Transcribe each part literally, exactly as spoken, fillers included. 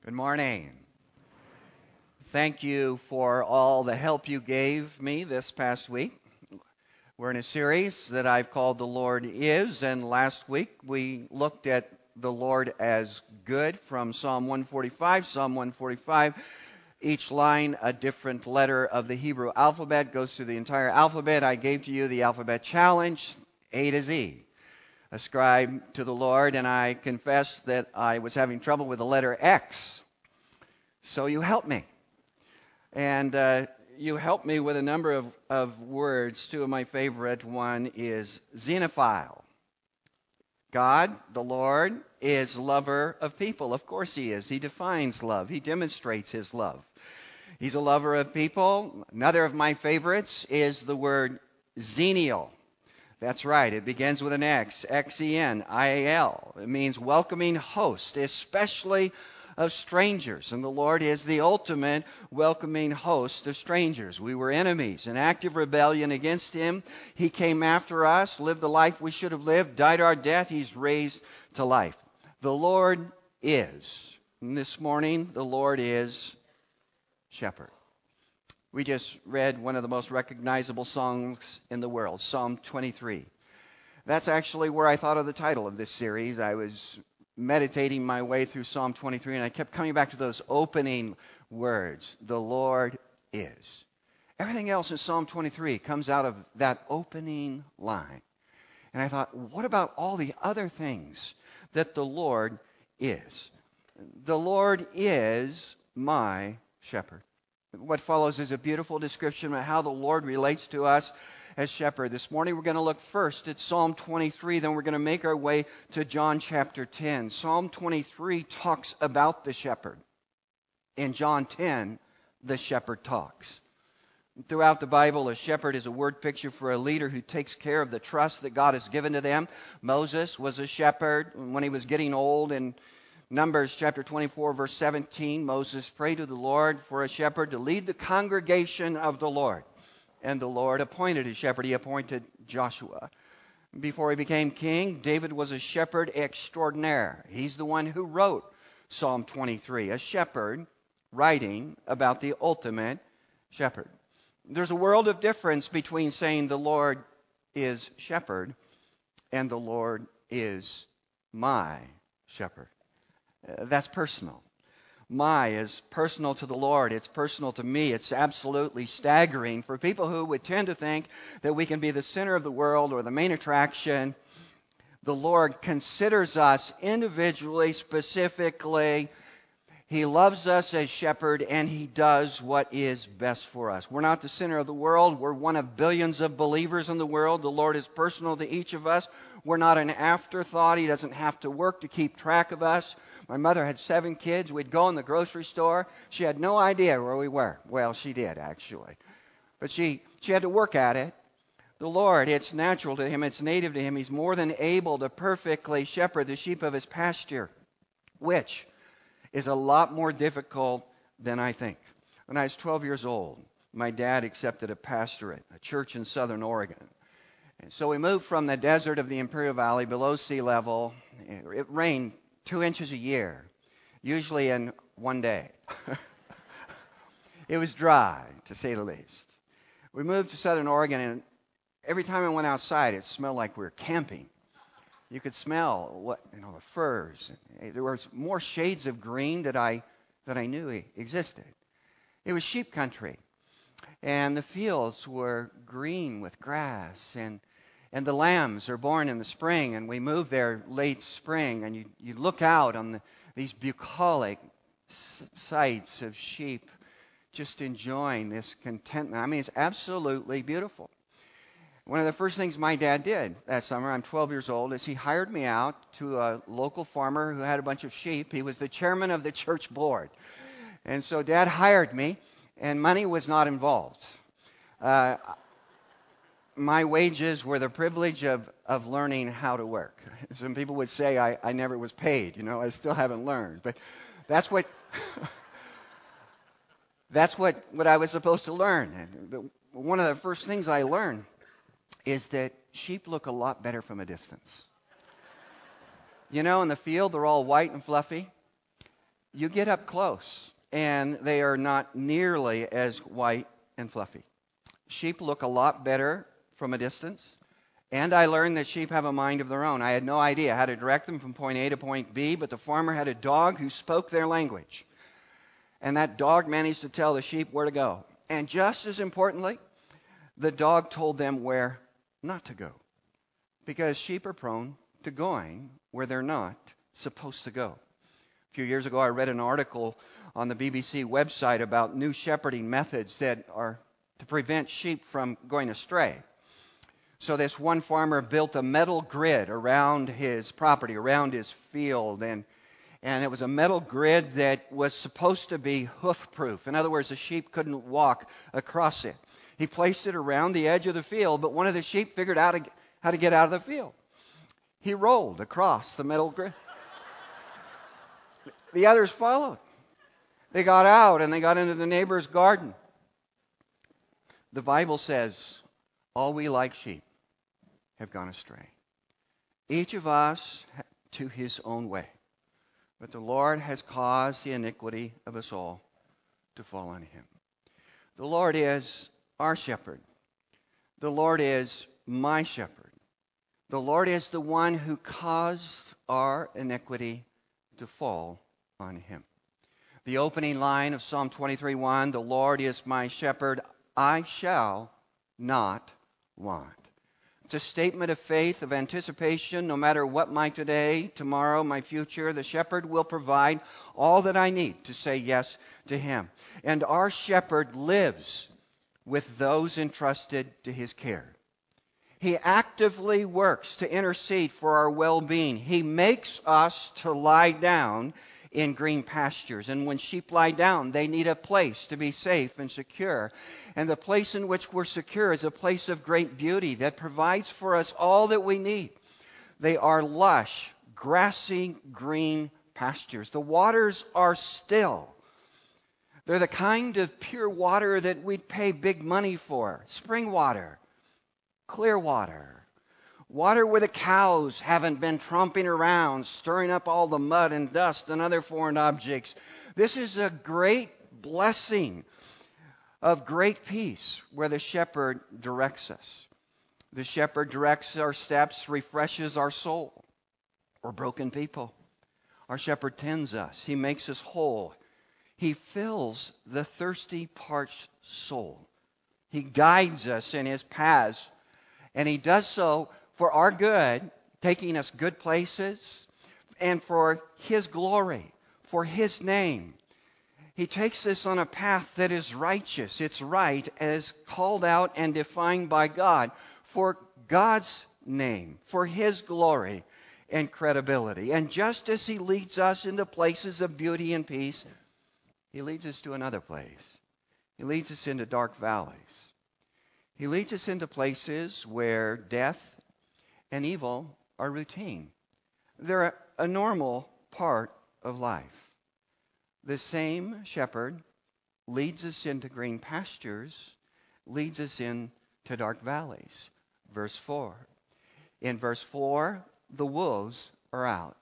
Good morning. Thank you for all the help you gave me this past week. We're in a series that I've called The Lord Is, and last week we looked at the Lord as good from Psalm one forty-five. Psalm one forty-five, each line a different letter of the Hebrew alphabet, goes through the entire alphabet. I gave to you the alphabet challenge, A to Z. Ascribe to the Lord, and I confess that I was having trouble with the letter X. So you helped me. And uh, you helped me with a number of, of words. Two of my favorite. One is xenophile. God, the Lord, is lover of people. Of course he is. He defines love. He demonstrates his love. He's a lover of people. Another of my favorites is the word xenial. That's right. It begins with an X, X E N I A L. It means welcoming host, especially of strangers. And the Lord is the ultimate welcoming host of strangers. We were enemies, in active rebellion against him. He came after us, lived the life we should have lived, died our death. He's raised to life. The Lord is. And this morning, the Lord is shepherd. We just read one of the most recognizable songs in the world, Psalm twenty-three. That's actually where I thought of the title of this series. I was meditating my way through Psalm twenty-three, and I kept coming back to those opening words. The Lord is. Everything else in Psalm twenty-three comes out of that opening line. And I thought, what about all the other things that the Lord is? The Lord is my shepherd. What follows is a beautiful description of how the Lord relates to us as shepherd. This morning we're going to look first at Psalm twenty-three, then we're going to make our way to John chapter ten. Psalm twenty-three talks about the shepherd. In John ten, the shepherd talks. Throughout the Bible, a shepherd is a word picture for a leader who takes care of the trust that God has given to them. Moses was a shepherd. When he was getting old, in Numbers chapter twenty-four, verse seventeen, Moses prayed to the Lord for a shepherd to lead the congregation of the Lord. And the Lord appointed a shepherd. He appointed Joshua. Before he became king, David was a shepherd extraordinaire. He's the one who wrote Psalm twenty-three, a shepherd writing about the ultimate shepherd. There's a world of difference between saying the Lord is shepherd and the Lord is my shepherd. Uh, that's personal. My is personal to the Lord. It's personal to me. It's absolutely staggering for people who would tend to think that we can be the center of the world or the main attraction. The Lord considers us individually, specifically. He loves us as shepherd, and he does what is best for us. We're not the center of the world. We're one of billions of believers in the world. The Lord is personal to each of us. We're not an afterthought. He doesn't have to work to keep track of us. My mother had seven kids. We'd go in the grocery store. She had no idea where we were. Well, she did, actually. But she, she had to work at it. The Lord, it's natural to him. It's native to him. He's more than able to perfectly shepherd the sheep of his pasture, which is a lot more difficult than I think. When I was twelve years old, my dad accepted a pastorate, a church in southern Oregon. And so we moved from the desert of the Imperial Valley below sea level. It rained two inches a year, usually in one day. It was dry, to say the least. We moved to southern Oregon, and every time I went outside, it smelled like we were camping. You could smell what you know the firs. There was more shades of green that I that I knew existed. It was sheep country, and the fields were green with grass, and and the lambs are born in the spring. And we moved there late spring, and you you look out on the, these bucolic sights of sheep, just enjoying this contentment. I mean, it's absolutely beautiful. One of the first things my dad did that summer, I'm twelve years old, is he hired me out to a local farmer who had a bunch of sheep. He was the chairman of the church board. And so Dad hired me, and money was not involved. Uh, my wages were the privilege of, of learning how to work. Some people would say I, I never was paid. You know, I still haven't learned. But that's what that's what, what I was supposed to learn. And one of the first things I learned is that sheep look a lot better from a distance. You know, in the field, they're all white and fluffy. you get up close, and they are not nearly as white and fluffy. Sheep look a lot better from a distance. And I learned that sheep have a mind of their own. I had no idea how to direct them from point A to point B, but the farmer had a dog who spoke their language. And that dog managed to tell the sheep where to go. And just as importantly, the dog told them where not to go. Because sheep are prone to going where they're not supposed to go. A few years ago, I read an article on the B B C website about new shepherding methods that are to prevent sheep from going astray. So this one farmer built a metal grid around his property, around his field, and and it was a metal grid that was supposed to be hoof-proof. In other words, the sheep couldn't walk across it. He placed it around the edge of the field, but one of the sheep figured out how to get out of the field. He rolled across the metal grid. The others followed. They got out and they got into the neighbor's garden. The Bible says, all we like sheep have gone astray. Each of us to his own way. But the Lord has caused the iniquity of us all to fall on him. The Lord is our shepherd. The Lord is my shepherd. The Lord is the one who caused our iniquity to fall on him. The opening line of Psalm twenty-three one, the Lord is my shepherd, I shall not want. It's a statement of faith, of anticipation. No matter what my today, tomorrow, my future, the shepherd will provide all that I need to say yes to him. And our shepherd lives with those entrusted to his care. He actively works to intercede for our well-being. He makes us to lie down in green pastures. And when sheep lie down, they need a place to be safe and secure. And the place in which we're secure is a place of great beauty that provides for us all that we need. They are lush, grassy, green pastures. The waters are still. They're the kind of pure water that we'd pay big money for. Spring water, clear water. Water where the cows haven't been tromping around, stirring up all the mud and dust and other foreign objects. This is a great blessing of great peace where the shepherd directs us. The shepherd directs our steps, refreshes our soul. We're broken people. Our shepherd tends us. He makes us whole. He fills the thirsty, parched soul. He guides us in his paths, and he does so for our good, taking us good places, and for his glory, for his name. He takes us on a path that is righteous. It's right as called out and defined by God for God's name, for his glory and credibility. And just as he leads us into places of beauty and peace, he leads us to another place. He leads us into dark valleys. He leads us into places where death and evil are routine. They're a normal part of life. The same shepherd leads us into green pastures, leads us into dark valleys. Verse four. In verse four, the wolves are out.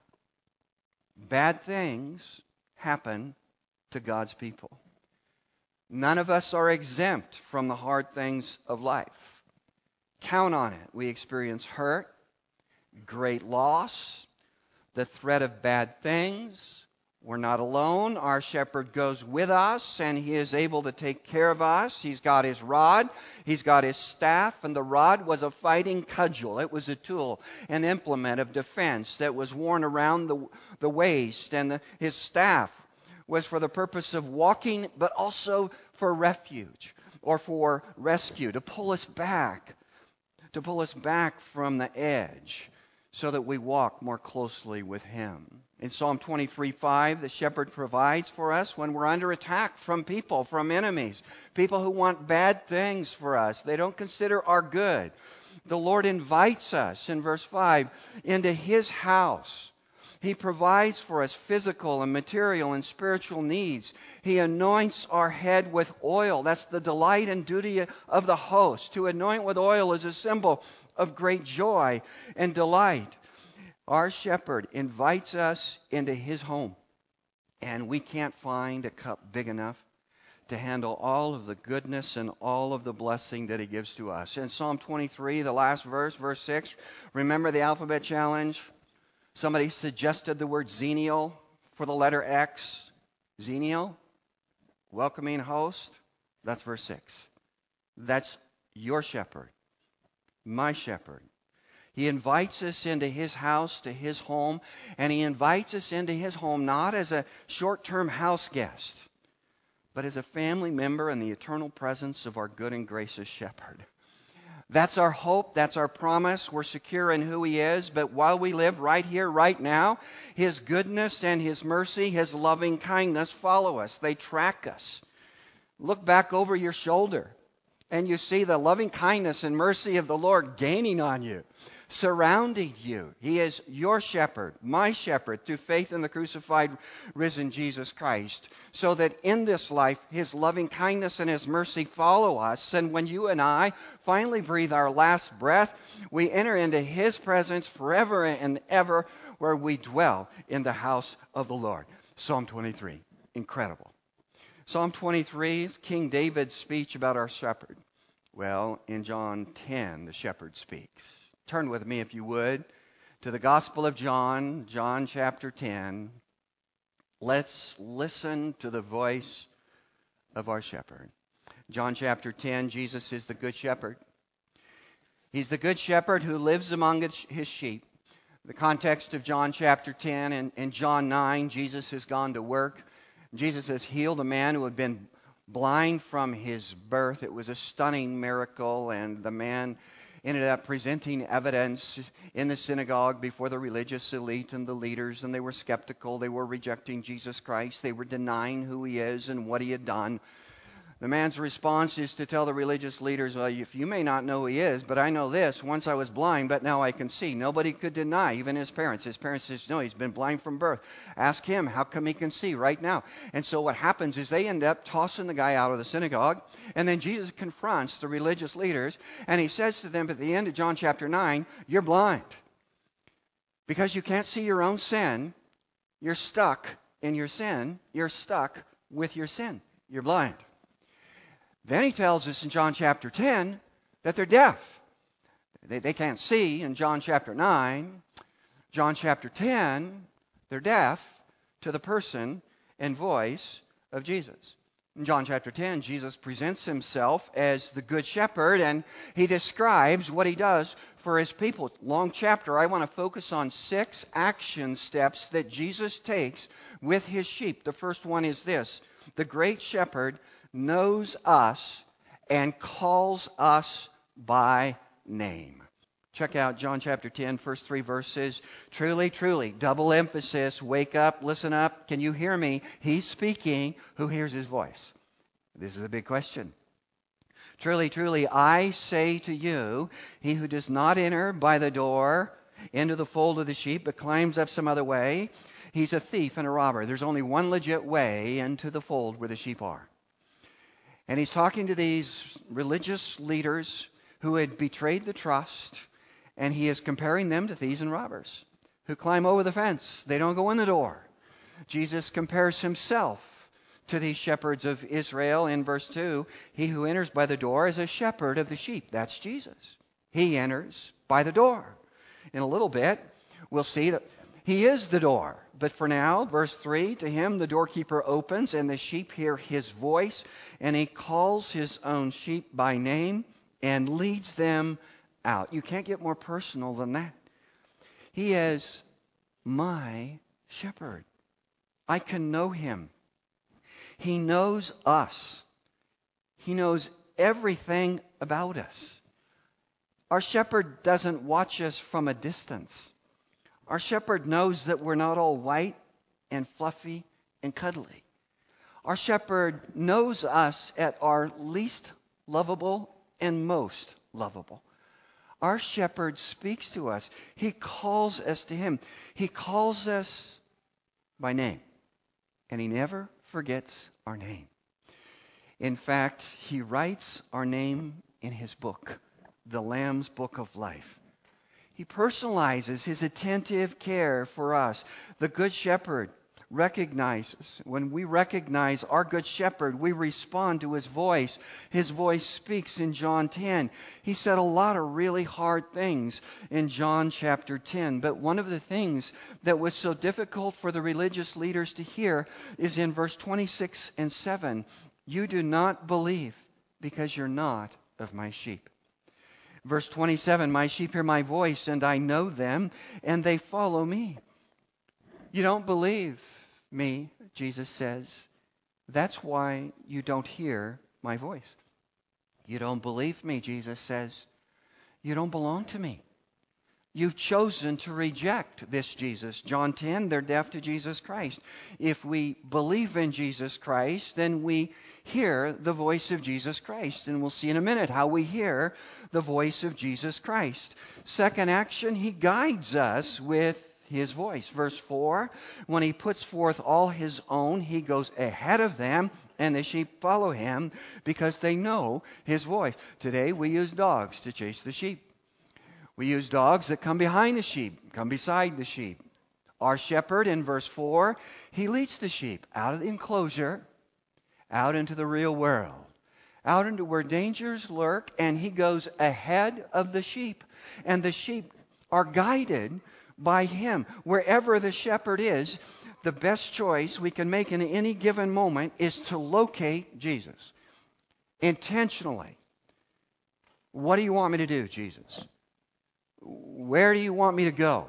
Bad things happen to God's people. None of us are exempt from the hard things of life. Count on it. We experience hurt, great loss, the threat of bad things. We're not alone. Our shepherd goes with us, and he is able to take care of us. He's got his rod. He's got his staff, and the rod was a fighting cudgel. It was a tool, an implement of defense that was worn around the, the waist, and the, his staff was for the purpose of walking, but also for refuge or for rescue, to pull us back, to pull us back from the edge, so that we walk more closely with him. In Psalm twenty-three five, the shepherd provides for us when we're under attack from people, from enemies, people who want bad things for us. They don't consider our good. The Lord invites us, in verse five, into his house. He provides for us physical and material and spiritual needs. He anoints our head with oil. That's the delight and duty of the host. To anoint with oil is a symbol of great joy and delight. Our shepherd invites us into his home, And we can't find a cup big enough to handle all of the goodness and all of the blessing that he gives to us. In Psalm twenty-three, the last verse, verse six, remember the alphabet challenge? Somebody suggested the word Xenial for the letter X. Xenial, welcoming host. That's verse six. That's your shepherd, my shepherd. He invites us into his house, to his home, and he invites us into his home not as a short-term house guest, but as a family member in the eternal presence of our good and gracious shepherd. That's our hope. That's our promise. We're secure in who he is. But while we live right here, right now, his goodness and his mercy, his loving kindness follow us. They track us. Look back over your shoulder, and you see the loving kindness and mercy of the Lord gaining on you, surrounding you. He is your shepherd, my shepherd, through faith in the crucified, risen Jesus Christ, so that in this life, his loving kindness and his mercy follow us. And when you and I finally breathe our last breath, we enter into his presence forever and ever, where we dwell in the house of the Lord. Psalm twenty-three, incredible. Psalm twenty-three is King David's speech about our shepherd. Well, in John ten, the shepherd speaks. Turn with me, if you would, to the Gospel of John, John chapter ten. Let's listen to the voice of our shepherd. John chapter ten, Jesus is the good shepherd. He's the good shepherd who lives among his sheep. The context of John chapter ten and, and John nine, Jesus has gone to work. Jesus has healed a man who had been blind from his birth. It was a stunning miracle, and the man ended up presenting evidence in the synagogue before the religious elite and the leaders, and they were skeptical. They were rejecting Jesus Christ. They were denying who he is and what he had done. The man's response is to tell the religious leaders, well, if you may not know who he is, but I know this, once I was blind, but now I can see. Nobody could deny, even his parents. His parents said, no, he's been blind from birth. Ask him, how come he can see right now? And so what happens is they end up tossing the guy out of the synagogue, and then Jesus confronts the religious leaders, and he says to them at the end of John chapter nine, you're blind. Because you can't see your own sin, you're stuck in your sin, you're stuck with your sin. You're blind. Then he tells us in John chapter ten that they're deaf. They, they can't see in John chapter nine. John chapter ten, they're deaf to the person and voice of Jesus. In John chapter ten, Jesus presents himself as the good shepherd, and he describes what he does for his people. Long chapter. I want to focus on six action steps that Jesus takes with his sheep. The first one is this: the great shepherd knows us and calls us by name. Check out John chapter ten, first three verses. Truly, truly, double emphasis. Wake up, listen up. Can you hear me? He's speaking. Who hears his voice? This is a big question. Truly, truly, I say to you, he who does not enter by the door into the fold of the sheep, but climbs up some other way, he's a thief and a robber. There's only one legit way into the fold where the sheep are. And he's talking to these religious leaders who had betrayed the trust, and he is comparing them to thieves and robbers who climb over the fence. They don't go in the door. Jesus compares himself to these shepherds of Israel in verse two. He who enters by the door is a shepherd of the sheep. That's Jesus. He enters by the door. In a little bit, we'll see that he is the door. But for now, verse three, to him the doorkeeper opens, and the sheep hear his voice, and he calls his own sheep by name and leads them out. You can't get more personal than that. He is my shepherd. I can know him. He knows us. He knows everything about us. Our shepherd doesn't watch us from a distance. Our shepherd knows that we're not all white and fluffy and cuddly. Our shepherd knows us at our least lovable and most lovable. Our shepherd speaks to us. He calls us to him. He calls us by name. And he never forgets our name. In fact, he writes our name in his book, the Lamb's Book of Life. He personalizes his attentive care for us. The Good Shepherd recognizes. When we recognize our Good Shepherd, we respond to His voice. His voice speaks in John ten. He said a lot of really hard things in John chapter ten. But one of the things that was so difficult for the religious leaders to hear is in verse twenty-six and seven. You do not believe because you're not of my sheep. Verse twenty-seven, my sheep hear my voice, and I know them, and they follow me. You don't believe me, Jesus says. That's why you don't hear my voice. You don't believe me, Jesus says. You don't belong to me. You've chosen to reject this Jesus. John ten, they're deaf to Jesus Christ. If we believe in Jesus Christ, then we hear the voice of Jesus Christ. And we'll see in a minute how we hear the voice of Jesus Christ. Second action, He guides us with His voice. Verse four, when He puts forth all His own, He goes ahead of them, and the sheep follow Him because they know His voice. Today we use dogs to chase the sheep. We use dogs that come behind the sheep, come beside the sheep. Our shepherd, in verse four, he leads the sheep out of the enclosure, out into the real world, out into where dangers lurk, and he goes ahead of the sheep. And the sheep are guided by him. Wherever the shepherd is, the best choice we can make in any given moment is to locate Jesus intentionally. What do you want me to do, Jesus? Where do you want me to go?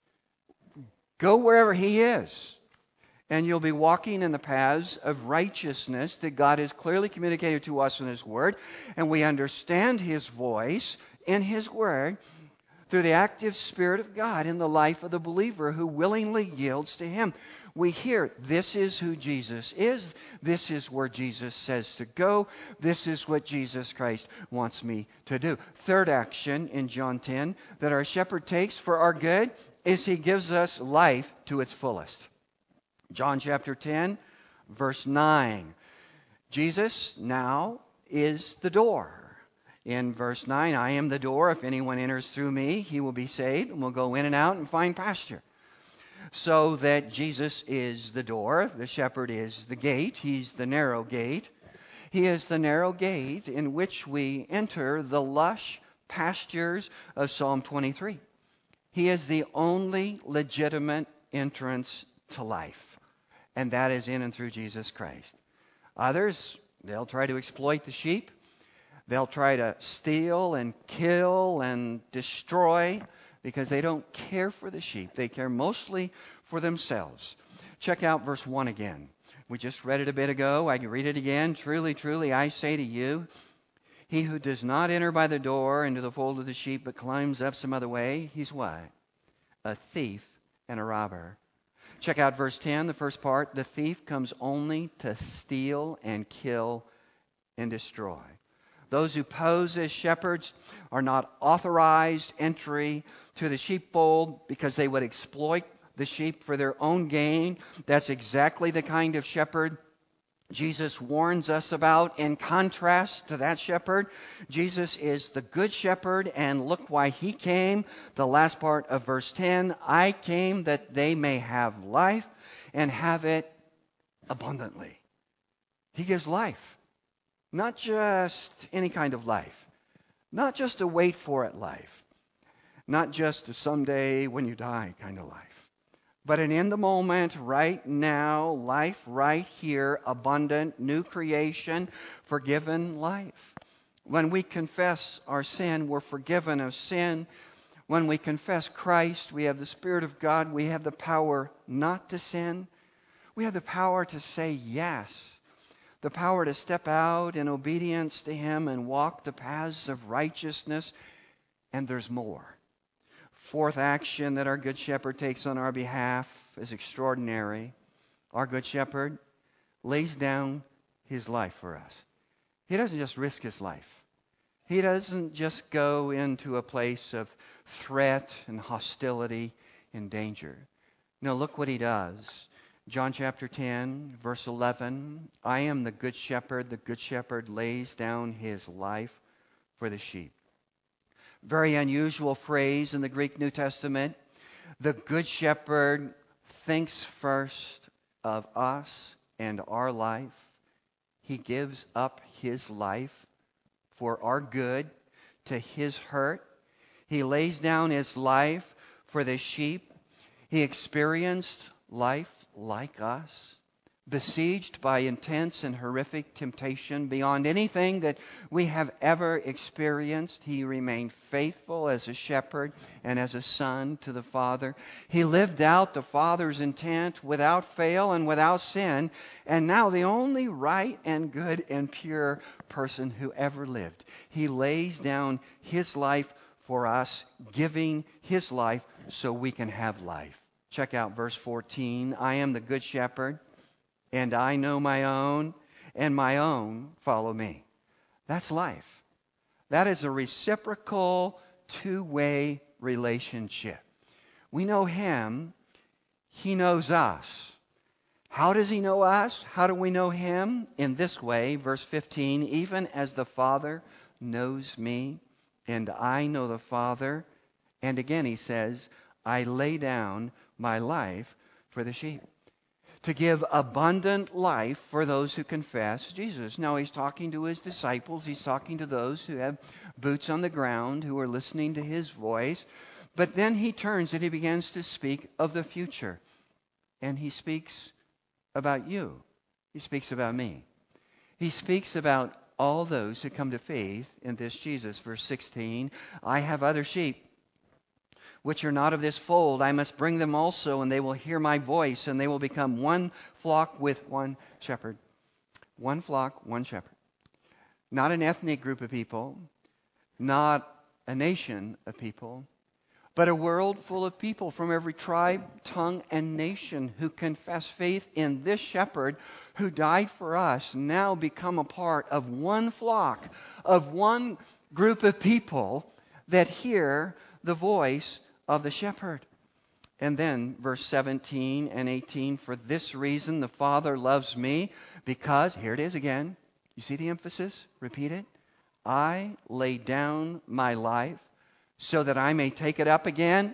Go wherever He is. And you'll be walking in the paths of righteousness that God has clearly communicated to us in His Word. And we understand His voice in His Word through the active Spirit of God in the life of the believer who willingly yields to Him. We hear, this is who Jesus is. This is where Jesus says to go. This is what Jesus Christ wants me to do. Third action in John ten that our shepherd takes for our good is He gives us life to its fullest. John chapter ten, verse nine. Jesus now is the door. In verse nine, I am the door. If anyone enters through me, he will be saved and will go in and out and find pasture. So that Jesus is the door, the shepherd is the gate, He's the narrow gate. He is the narrow gate in which we enter the lush pastures of Psalm twenty-three. He is the only legitimate entrance to life, and that is in and through Jesus Christ. Others, they'll try to exploit the sheep. They'll try to steal and kill and destroy because they don't care for the sheep. They care mostly for themselves. Check out verse one again. We just read it a bit ago. I can read it again. Truly, truly, I say to you, he who does not enter by the door into the fold of the sheep, but climbs up some other way, he's what? A thief and a robber. Check out verse ten, the first part. The thief comes only to steal and kill and destroy. Those who pose as shepherds are not authorized entry to the sheepfold because they would exploit the sheep for their own gain. That's exactly the kind of shepherd Jesus warns us about. In contrast to that shepherd, Jesus is the good shepherd, and look why He came. The last part of verse ten, I came that they may have life and have it abundantly. He gives life. Not just any kind of life. Not just a wait for it life. Not just a someday when you die kind of life. But an in the moment, right now, life right here, abundant, new creation, forgiven life. When we confess our sin, we're forgiven of sin. When we confess Christ, we have the Spirit of God. We have the power not to sin. We have the power to say yes. The power to step out in obedience to Him and walk the paths of righteousness. And there's more. Fourth action that our Good Shepherd takes on our behalf is extraordinary. Our Good Shepherd lays down His life for us. He doesn't just risk His life. He doesn't just go into a place of threat and hostility and danger. No, look what He does. John chapter ten, verse eleven, I am the good shepherd. The good shepherd lays down his life for the sheep. Very unusual phrase in the Greek New Testament. The good shepherd thinks first of us and our life. He gives up His life for our good, to His hurt. He lays down His life for the sheep. He experienced life like us, besieged by intense and horrific temptation beyond anything that we have ever experienced. He remained faithful as a shepherd and as a son to the Father. He lived out the Father's intent without fail and without sin, and now the only right and good and pure person who ever lived. He lays down His life for us, giving His life so we can have life. Check out verse fourteen. I am the good shepherd, and I know my own, and my own follow me. That's life. That is a reciprocal, two-way relationship. We know Him. He knows us. How does He know us? How do we know Him? In this way, verse fifteen, even as the Father knows me, and I know the Father. And again He says, I lay down my life for the sheep. To give abundant life for those who confess Jesus. Now He's talking to His disciples. He's talking to those who have boots on the ground, who are listening to His voice. But then He turns and He begins to speak of the future. And He speaks about you. He speaks about me. He speaks about all those who come to faith in this Jesus. Verse sixteen, I have other sheep which are not of this fold. I must bring them also, and they will hear my voice, and they will become one flock with one shepherd. One flock, one shepherd. Not an ethnic group of people, not a nation of people, but a world full of people from every tribe, tongue, and nation who confess faith in this shepherd who died for us, now become a part of one flock, of one group of people that hear the voice of the shepherd. And then verse seventeen and eighteen, for this reason the Father loves me, because, here it is again, you see the emphasis? Repeat it. I lay down my life so that I may take it up again.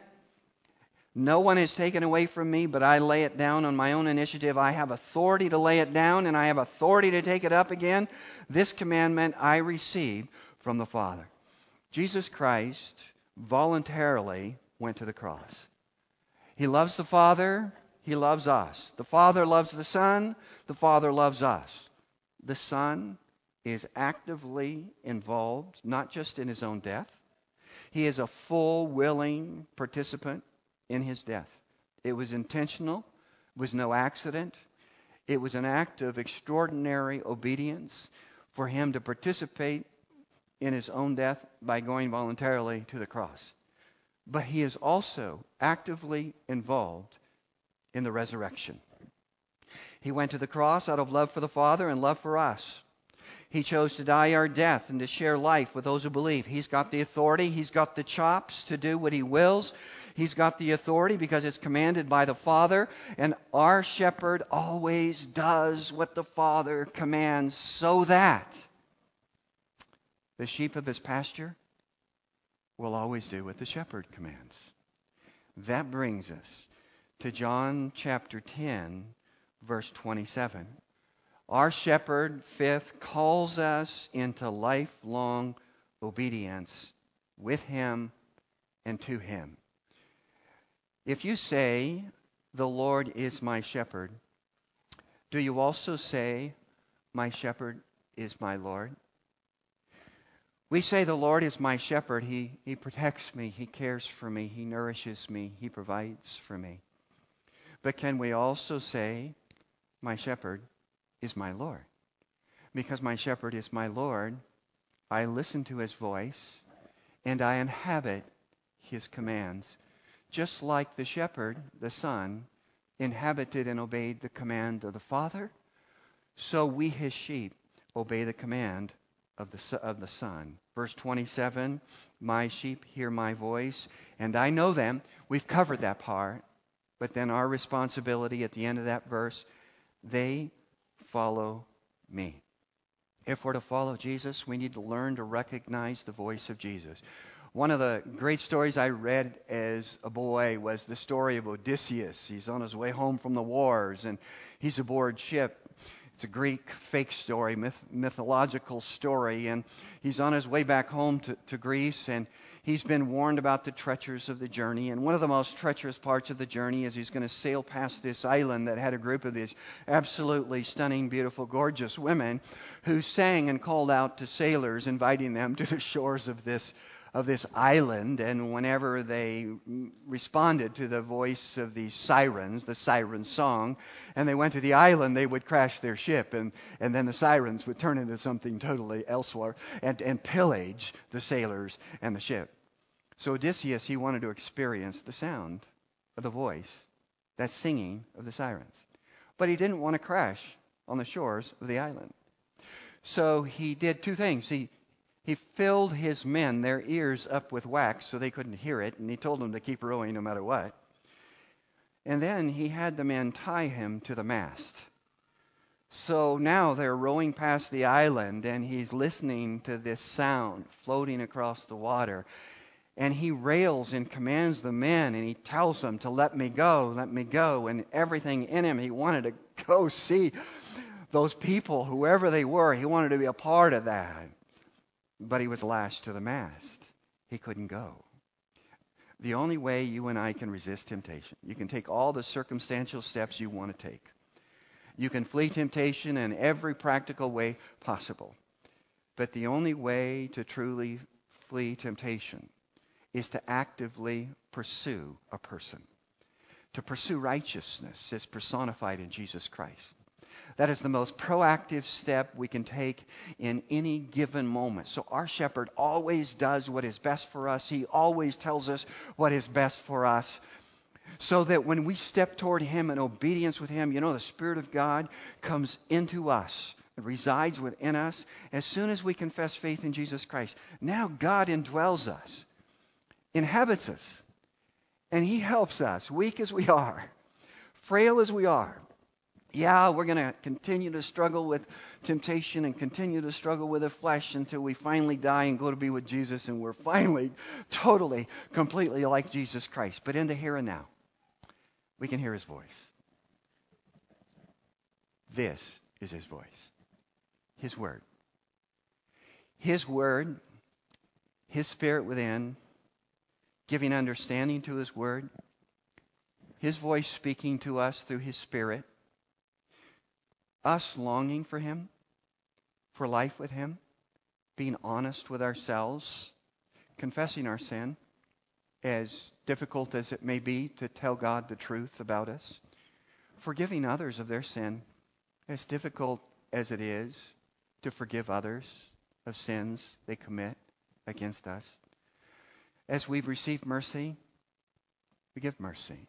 No one has taken away from me, but I lay it down on my own initiative. I have authority to lay it down, and I have authority to take it up again. This commandment I received from the Father. Jesus Christ voluntarily went to the cross. He loves the Father. He loves us. The Father loves the Son. The Father loves us. The Son is actively involved, not just in His own death. He is a full, willing participant in His death. It was intentional. It was no accident. It was an act of extraordinary obedience for Him to participate in His own death by going voluntarily to the cross. But He is also actively involved in the resurrection. He went to the cross out of love for the Father and love for us. He chose to die our death and to share life with those who believe. He's got the authority. He's got the chops to do what He wills. He's got the authority because it's commanded by the Father. And our shepherd always does what the Father commands so that the sheep of His pasture will always do what the shepherd commands. That brings us to John chapter ten, verse twenty-seven. Our shepherd, fifth, calls us into lifelong obedience with Him and to Him. If you say, the Lord is my shepherd, do you also say, my shepherd is my Lord? We say the Lord is my shepherd. He, he protects me. He cares for me. He nourishes me. He provides for me. But can we also say, my shepherd is my Lord? Because my shepherd is my Lord, I listen to His voice and I inhabit His commands. Just like the shepherd, the Son, inhabited and obeyed the command of the Father, so we, His sheep, obey the command of the, of the Son. Verse twenty-seven, my sheep hear my voice, and I know them. We've covered that part. But then our responsibility at the end of that verse, they follow me. If we're to follow Jesus, we need to learn to recognize the voice of Jesus. One of the great stories I read as a boy was the story of Odysseus. He's on his way home from the wars, and he's aboard ship. It's a Greek fake story, myth, mythological story, and he's on his way back home to, to Greece, and he's been warned about the treacherous of the journey. And one of the most treacherous parts of the journey is he's going to sail past this island that had a group of these absolutely stunning, beautiful, gorgeous women who sang and called out to sailors, inviting them to the shores of this of this island. And whenever they responded to the voice of these sirens, the siren song, and they went to the island, they would crash their ship, and, and then the sirens would turn into something totally elsewhere and, and pillage the sailors and the ship. So Odysseus, he wanted to experience the sound of the voice, that singing of the sirens. But he didn't want to crash on the shores of the island. So he did two things. He He filled his men, their ears up with wax so they couldn't hear it, and he told them to keep rowing no matter what. And then he had the men tie him to the mast. So now they're rowing past the island, and he's listening to this sound floating across the water. And he rails and commands the men, and he tells them to let me go, let me go. And everything in him, he wanted to go see those people, whoever they were. He wanted to be a part of that. But he was lashed to the mast. He couldn't go. The only way you and I can resist temptation, you can take all the circumstantial steps you want to take. You can flee temptation in every practical way possible. But the only way to truly flee temptation is to actively pursue a person. To pursue righteousness as personified in Jesus Christ. That is the most proactive step we can take in any given moment. So our shepherd always does what is best for us. He always tells us what is best for us. So that when we step toward him in obedience with him, you know, the Spirit of God comes into us, resides within us as soon as we confess faith in Jesus Christ. Now God indwells us, inhabits us, and he helps us, weak as we are, frail as we are. Yeah, we're going to continue to struggle with temptation and continue to struggle with the flesh until we finally die and go to be with Jesus, and we're finally totally, completely like Jesus Christ. But in the here and now, we can hear his voice. This is his voice. His word. His word, his Spirit within, giving understanding to his word, his voice speaking to us through his Spirit, us longing for him, for life with him, being honest with ourselves, confessing our sin, as difficult as it may be to tell God the truth about us, forgiving others of their sin, as difficult as it is to forgive others of sins they commit against us. As we've received mercy, we give mercy.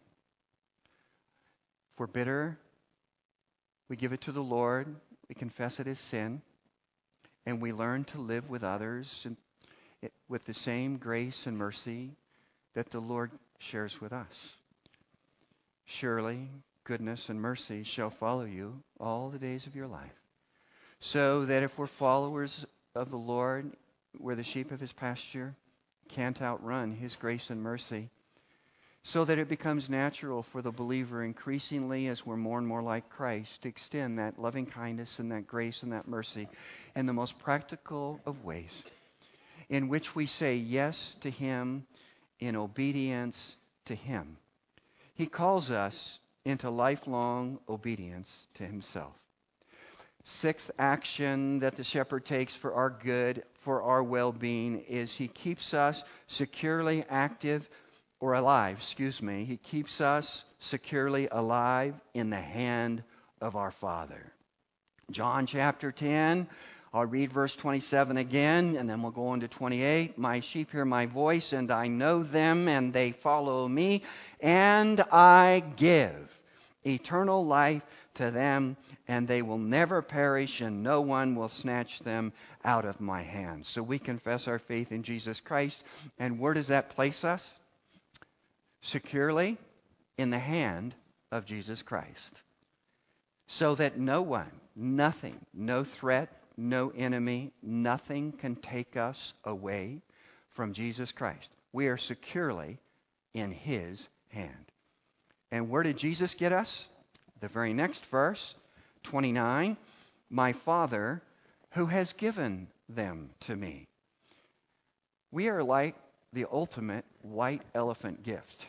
If we're bitter, we give it to the Lord, we confess it as sin, and we learn to live with others and with the same grace and mercy that the Lord shares with us. Surely goodness and mercy shall follow you all the days of your life, so that if we're followers of the Lord, we're the sheep of his pasture, can't outrun his grace and mercy, so that it becomes natural for the believer increasingly as we're more and more like Christ to extend that loving kindness and that grace and that mercy in the most practical of ways, in which we say yes to him in obedience to him. He calls us into lifelong obedience to himself. Sixth action that the shepherd takes for our good, for our well-being, is he keeps us securely active or alive, excuse me. He keeps us securely alive in the hand of our Father. John chapter ten, I'll read verse twenty-seven again, and then we'll go on to twenty-eight. My sheep hear my voice, and I know them, and they follow me, and I give eternal life to them, and they will never perish, and no one will snatch them out of my hand. So we confess our faith in Jesus Christ, and where does that place us? Securely in the hand of Jesus Christ. So that no one, nothing, no threat, no enemy, nothing can take us away from Jesus Christ. We are securely in His hand. And where did Jesus get us? The very next verse, twenty-nine, my Father who has given them to me. We are like the ultimate white elephant gift.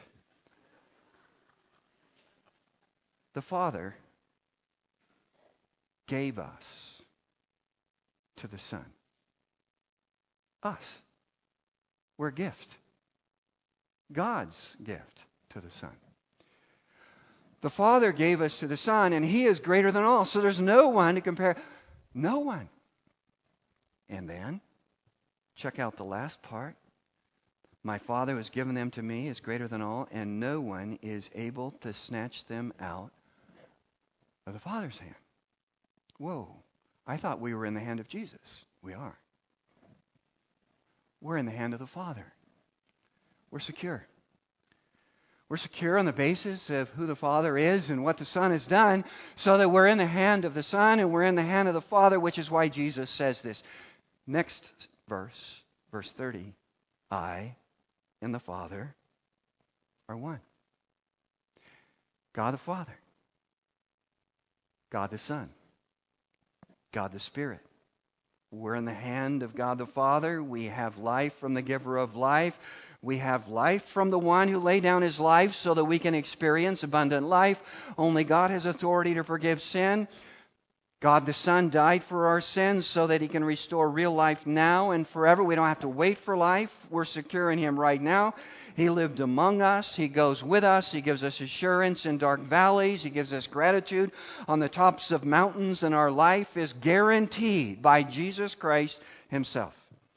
The Father gave us to the Son. Us. We're a gift. God's gift to the Son. The Father gave us to the Son, and He is greater than all. So there's no one to compare. No one. And then, check out the last part. My Father who has given them to me is greater than all, and no one is able to snatch them out of the Father's hand. Whoa. I thought we were in the hand of Jesus. We are. We're in the hand of the Father. We're secure. We're secure on the basis of who the Father is and what the Son has done, so that we're in the hand of the Son and we're in the hand of the Father, which is why Jesus says this. Next verse, verse thirty, I and the Father are one. God the Father, God the Son, God the Spirit. We're in the hand of God the Father. We have life from the giver of life. We have life from the one who laid down His life so that we can experience abundant life. Only God has authority to forgive sin. God the Son died for our sins so that He can restore real life now and forever. We don't have to wait for life. We're secure in Him right now. He lived among us. He goes with us. He gives us assurance in dark valleys. He gives us gratitude on the tops of mountains, and our life is guaranteed by Jesus Christ Himself.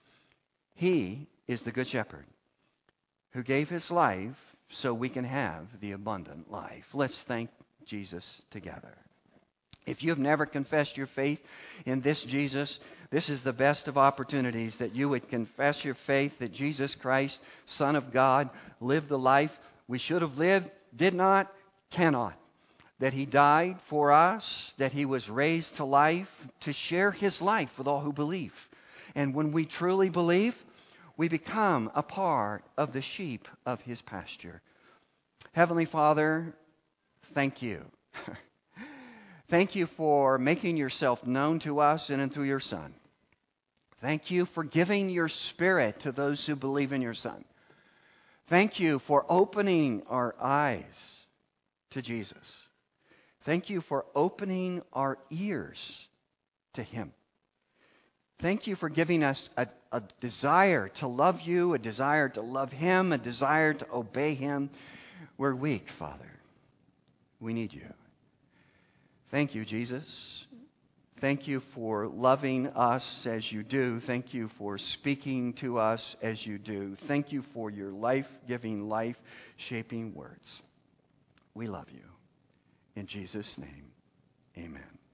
He is the Good Shepherd who gave His life so we can have the abundant life. Let's thank Jesus together. If you have never confessed your faith in this Jesus, this is the best of opportunities that you would confess your faith that Jesus Christ, Son of God, lived the life we should have lived, did not, cannot. That He died for us, that He was raised to life to share His life with all who believe. And when we truly believe, we become a part of the sheep of His pasture. Heavenly Father, thank You. Thank You for making Yourself known to us in and through Your Son. Thank You for giving Your Spirit to those who believe in Your Son. Thank You for opening our eyes to Jesus. Thank You for opening our ears to Him. Thank You for giving us a, a desire to love You, a desire to love Him, a desire to obey Him. We're weak, Father. We need You. Thank You, Jesus. Thank You for loving us as You do. Thank You for speaking to us as You do. Thank You for Your life-giving, life-shaping words. We love You. In Jesus' name, amen.